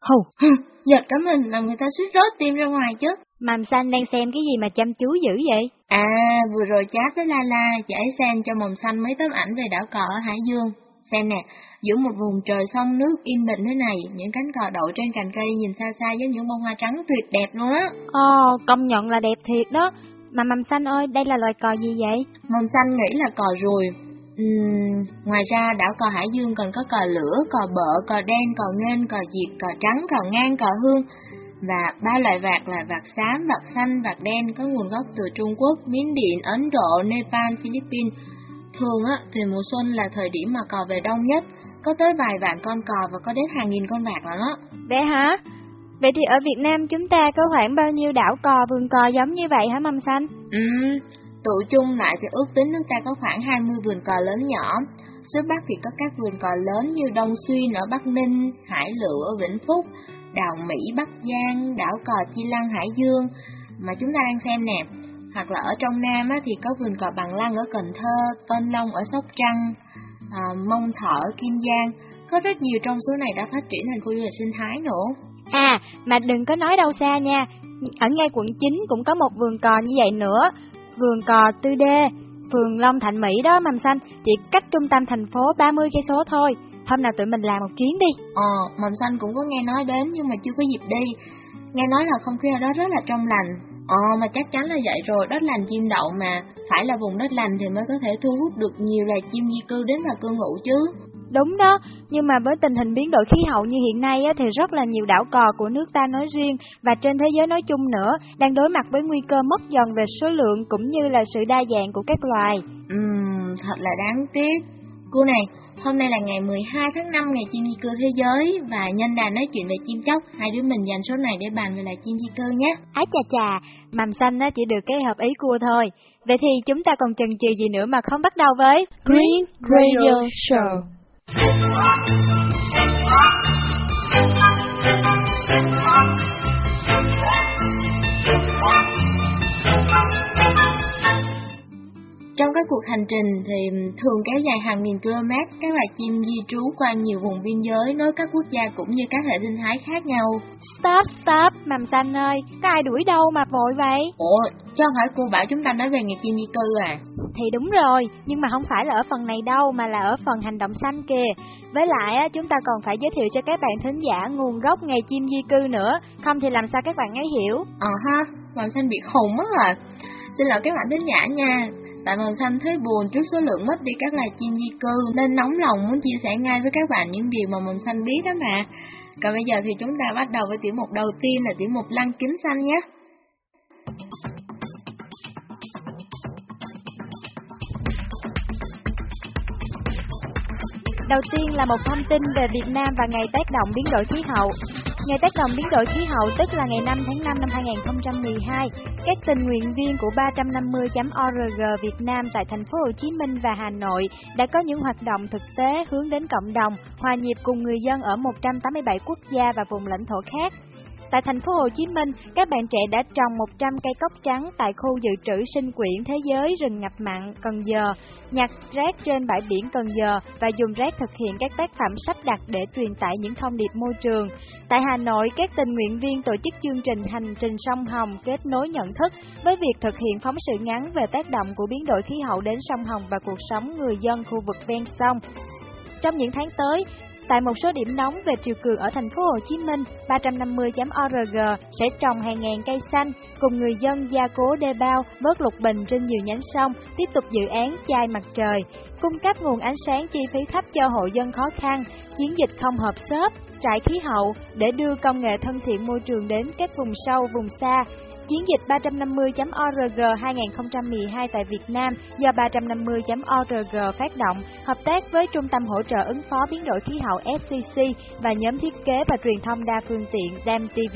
Hù, Giật cả mình làm người ta suýt rớt tim ra ngoài chứ. Mầm Xanh đang xem cái gì mà chăm chú dữ vậy? À, vừa rồi chat với La, chị ấy send cho Mầm Xanh mấy tấm ảnh về đảo cò ở Hải Dương. Xem nè, giữa một vùng trời sông nước yên bình thế này, những cánh cò đậu trên cành cây nhìn xa xa giống những bông hoa trắng tuyệt đẹp luôn á. Công nhận là đẹp thiệt đó. Mà Mầm Xanh ơi, đây là loài cò gì vậy? Mầm Xanh nghĩ là cò ruồi. Ngoài ra đảo cò Hải Dương còn có cò lửa, cò bợ, cò đen, cò nghênh, cò diệt, cò trắng, cò ngang, cò hương. Và 3 loại vạc là vạc xám, vạc xanh, vạc đen có nguồn gốc từ Trung Quốc, Miến Điện, Ấn Độ, Nepal, Philippines. Thường á, thì mùa xuân là thời điểm mà cò về đông nhất, có tới vài vạn con cò và có đến hàng nghìn con vạc lận á. Vậy hả? Vậy thì ở Việt Nam chúng ta có khoảng bao nhiêu đảo cò, vườn cò giống như vậy hả Mầm Xanh? Tụ chung lại thì ước tính nước ta có khoảng 20 vườn cò lớn nhỏ. Xuất Bắc thì có các vườn cò lớn như Đông Xuyên ở Bắc Ninh, Hải Lựu ở Vĩnh Phúc, Đào Mỹ, Bắc Giang, đảo cò Chi Lăng, Hải Dương mà chúng ta đang xem nè. Hoặc là ở trong Nam á, thì có vườn cò Bằng Lăng ở Cần Thơ, Tên Long ở Sóc Trăng, Mông Thọ ở Kiên Giang. Có rất nhiều trong số này đã phát triển thành khu du lịch sinh thái nữa. À, mà đừng có nói đâu xa nha. Ở ngay quận 9 cũng có một vườn cò như vậy nữa. Vườn cò Tư Đê, phường Long Thạnh Mỹ đó Mầm Xanh, chỉ cách trung tâm thành phố 30 cây số thôi. Hôm nào tụi mình làm một chuyến đi. Mầm Xanh cũng có nghe nói đến nhưng mà chưa có dịp đi. Nghe nói là không khí ở đó rất là trong lành. Mà chắc chắn là vậy rồi, đất lành chim đậu mà. Phải là vùng đất lành thì mới có thể thu hút được nhiều loài chim di cư đến và cư ngụ chứ. Đúng đó, nhưng mà với tình hình biến đổi khí hậu như hiện nay á, thì rất là nhiều đảo cò của nước ta nói riêng và trên thế giới nói chung nữa đang đối mặt với nguy cơ mất dần về số lượng cũng như là sự đa dạng của các loài. Thật là đáng tiếc. Cô này, hôm nay là ngày 12 tháng 5 ngày chim di cư thế giới và nhân đàn nói chuyện về chim chóc, hai đứa mình dành số này để bàn về loài chim di cư nhé. Ái chà, Mầm Xanh á chỉ được cái hợp ý cua thôi. Vậy thì chúng ta còn chần chừ gì nữa mà không bắt đầu với Green Radio Show. Trong các cuộc hành trình thì thường kéo dài hàng nghìn km, các loài chim di trú qua nhiều vùng biên giới, nối các quốc gia cũng như các hệ sinh thái khác nhau. Stop, Mầm Xanh ơi, có ai đuổi đâu mà vội vậy? Ủa, chứ không phải cô bảo chúng ta nói về ngày chim di cư à? Thì đúng rồi, nhưng mà không phải là ở phần này đâu mà là ở phần hành động xanh kìa. Với lại á, chúng ta còn phải giới thiệu cho các bạn thính giả nguồn gốc ngày chim di cư nữa, không thì làm sao các bạn ấy hiểu. Mầm Xanh bị khùng mất rồi. Xin lỗi các bạn thính giả nha. Tại Mầm Xanh thấy buồn trước số lượng mất đi các loài chim di cư nên nóng lòng muốn chia sẻ ngay với các bạn những điều mà Mầm Xanh biết đó mà. Còn bây giờ thì chúng ta bắt đầu với tiểu mục đầu tiên là tiểu mục lăng kính xanh nhé. Đầu tiên là một thông tin về Việt Nam và ngày tác động biến đổi khí hậu. Ngày tác động biến đổi khí hậu tức là ngày 5 tháng 5 năm 2012, các tình nguyện viên của 350.org Việt Nam tại thành phố Hồ Chí Minh và Hà Nội đã có những hoạt động thực tế hướng đến cộng đồng, hòa nhịp cùng người dân ở 187 quốc gia và vùng lãnh thổ khác. Tại thành phố Hồ Chí Minh, các bạn trẻ đã trồng 100 cây cóc trắng tại khu dự trữ sinh quyển thế giới rừng ngập mặn Cần Giờ, nhặt rác trên bãi biển Cần Giờ và dùng rác thực hiện các tác phẩm sắp đặt để truyền tải những thông điệp môi trường. Tại Hà Nội, các tình nguyện viên tổ chức chương trình Hành trình sông Hồng kết nối nhận thức với việc thực hiện phóng sự ngắn về tác động của biến đổi khí hậu đến sông Hồng và cuộc sống người dân khu vực ven sông. Trong những tháng tới, tại một số điểm nóng về triều cường ở thành phố Hồ Chí Minh, 350.org sẽ trồng hàng ngàn cây xanh cùng người dân gia cố đê bao, vớt lục bình trên nhiều nhánh sông, tiếp tục dự án chai mặt trời, cung cấp nguồn ánh sáng chi phí thấp cho hộ dân khó khăn, chiến dịch không hộp xốp, trại khí hậu để đưa công nghệ thân thiện môi trường đến các vùng sâu, vùng xa. Chiến dịch 350.org 2012 tại Việt Nam do 350.org phát động, hợp tác với Trung tâm Hỗ trợ ứng phó biến đổi khí hậu SCC và nhóm thiết kế và truyền thông đa phương tiện DAM TV.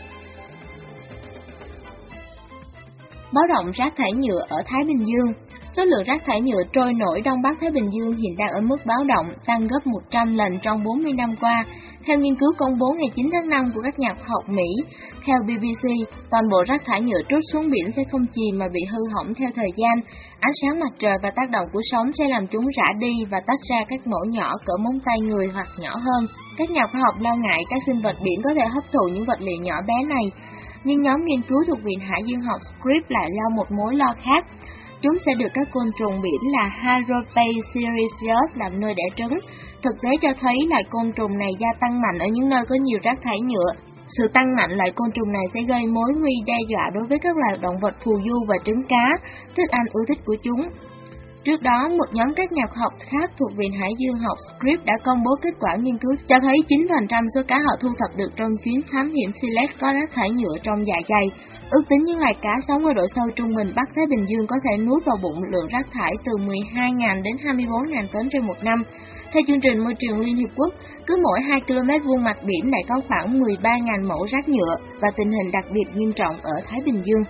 Báo động rác thải nhựa ở Thái Bình Dương. Số lượng rác thải nhựa trôi nổi Đông Bắc Thái Bình Dương hiện đang ở mức báo động, tăng gấp 100 lần trong 40 năm qua. Theo nghiên cứu công bố ngày 9 tháng 5 của các nhà khoa học Mỹ, theo BBC, toàn bộ rác thải nhựa trút xuống biển sẽ không chìm mà bị hư hỏng theo thời gian. Ánh sáng mặt trời và tác động của sóng sẽ làm chúng rã đi và tách ra các mẫu nhỏ cỡ móng tay người hoặc nhỏ hơn. Các nhà khoa học lo ngại các sinh vật biển có thể hấp thụ những vật liệu nhỏ bé này, nhưng nhóm nghiên cứu thuộc Viện Hải dương học Scripps lại lo một mối lo khác. Chúng sẽ được các côn trùng biển là Hydropae làm nơi đẻ trứng. Thực tế cho thấy loài côn trùng này gia tăng mạnh ở những nơi có nhiều rác thải nhựa. Sự tăng mạnh loại côn trùng này sẽ gây mối nguy đe dọa đối với các loài động vật phù du và trứng cá, thức ăn ưa thích của chúng. Trước đó, một nhóm các nhà khoa học khác thuộc Viện Hải dương học Scripps đã công bố kết quả nghiên cứu cho thấy 9% số cá họ thu thập được trong chuyến thám hiểm Silet có rác thải nhựa trong dạ dày. Ước tính những loài cá sống ở độ sâu trung bình Bắc Thái Bình Dương có thể nuốt vào bụng lượng rác thải từ 12.000 đến 24.000 tấn trên một năm. Theo chương trình môi trường Liên Hiệp Quốc, cứ mỗi 2 km vuông mặt biển lại có khoảng 13.000 mẫu rác nhựa và tình hình đặc biệt nghiêm trọng ở Thái Bình Dương.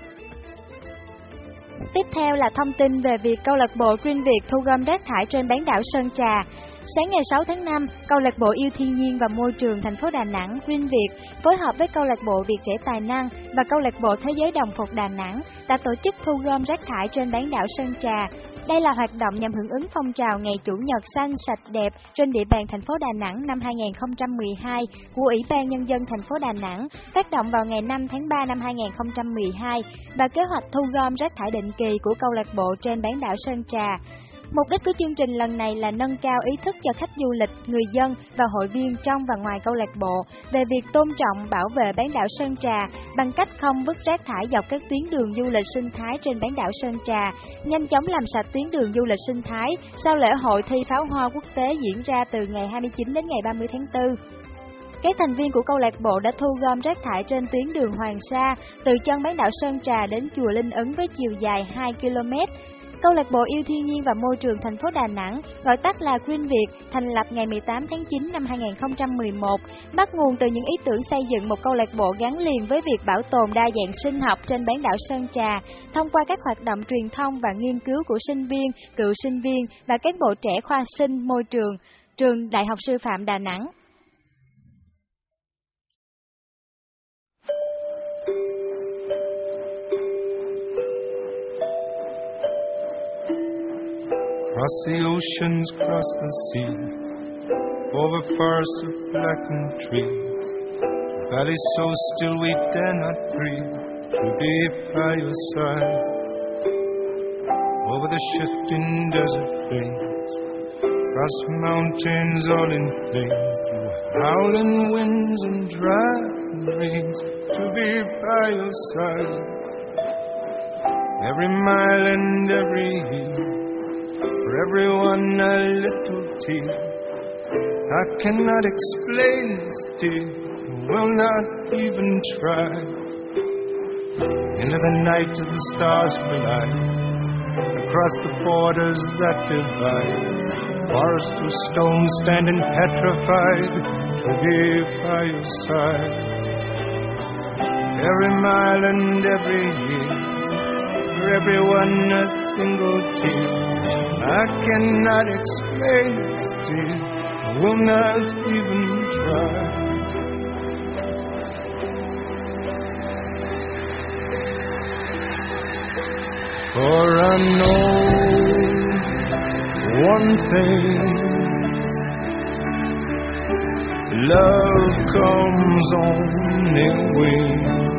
Tiếp theo là thông tin về việc câu lạc bộ Green Việt thu gom rác thải trên bán đảo Sơn Trà. Sáng ngày 6 tháng 5, câu lạc bộ Yêu Thiên nhiên và Môi trường thành phố Đà Nẵng Green Việt phối hợp với câu lạc bộ Việt Trẻ Tài Năng và câu lạc bộ Thế giới Đồng phục Đà Nẵng đã tổ chức thu gom rác thải trên bán đảo Sơn Trà. Đây là hoạt động nhằm hưởng ứng phong trào Ngày Chủ nhật xanh sạch đẹp trên địa bàn thành phố Đà Nẵng năm 2012 của Ủy ban Nhân dân thành phố Đà Nẵng, phát động vào ngày 5 tháng 3 năm 2012 và kế hoạch thu gom rác thải định kỳ của câu lạc bộ trên bán đảo Sơn Trà. Mục đích của chương trình lần này là nâng cao ý thức cho khách du lịch, người dân và hội viên trong và ngoài câu lạc bộ về việc tôn trọng bảo vệ bán đảo Sơn Trà bằng cách không vứt rác thải dọc các tuyến đường du lịch sinh thái trên bán đảo Sơn Trà, nhanh chóng làm sạch tuyến đường du lịch sinh thái sau lễ hội thi pháo hoa quốc tế diễn ra từ ngày 29 đến ngày 30 tháng 4. Các thành viên của câu lạc bộ đã thu gom rác thải trên tuyến đường Hoàng Sa từ chân bán đảo Sơn Trà đến chùa Linh Ứng với chiều dài 2 km. Câu lạc bộ Yêu Thiên nhiên và Môi trường thành phố Đà Nẵng, gọi tắt là Green Việt, thành lập ngày 18 tháng 9 năm 2011, bắt nguồn từ những ý tưởng xây dựng một câu lạc bộ gắn liền với việc bảo tồn đa dạng sinh học trên bán đảo Sơn Trà, thông qua các hoạt động truyền thông và nghiên cứu của sinh viên, cựu sinh viên và các bộ trẻ khoa sinh môi trường, trường Đại học Sư phạm Đà Nẵng. Cross the oceans, cross the seas, over forests of blackened trees, valleys so still we dare not breathe, to be by your side. Over the shifting desert plains, across mountains all in flames, through howling winds and driving rains, to be by your side. Every mile and every year, for everyone a little tear. I cannot explain this, dear, will not even try. Into the night as the stars collide, across the borders that divide, forests of stone standing petrified, to be by your side. Every mile and every year, for everyone a single tear. I cannot explain this, dear, I will not even try. For I know one thing, love comes on in wings.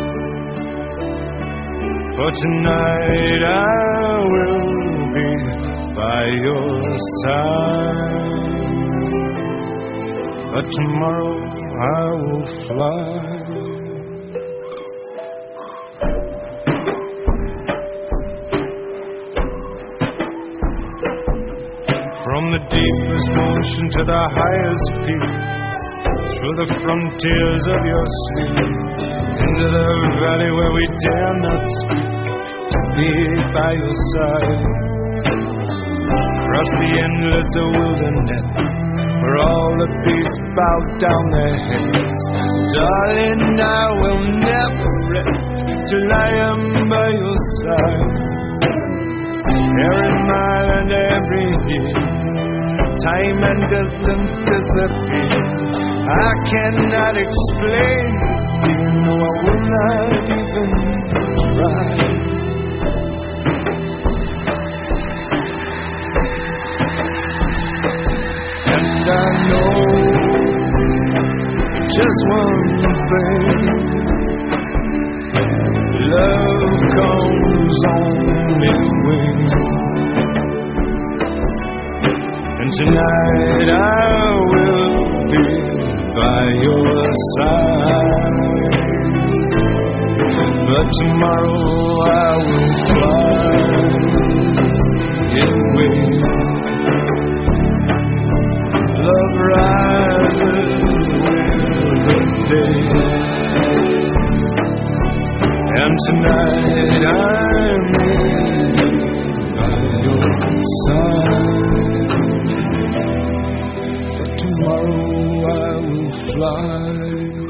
For tonight I will be by your side, but tomorrow I will fly. From the deepest ocean to the highest peak, through the frontiers of your sleep, into the valley where we dare not speak, to be by your side. Across the endless wilderness, where all the beasts bow down their heads, darling, I will never rest till I am by your side. every mile and every year. Time and distance disappear. I cannot explain, even though I will not even try. And I know just one thing: love comes on its wings. And tonight I will be by your side, but tomorrow I will fly away. Love rises with the day, and tonight I'm by your side, but tomorrow I will fly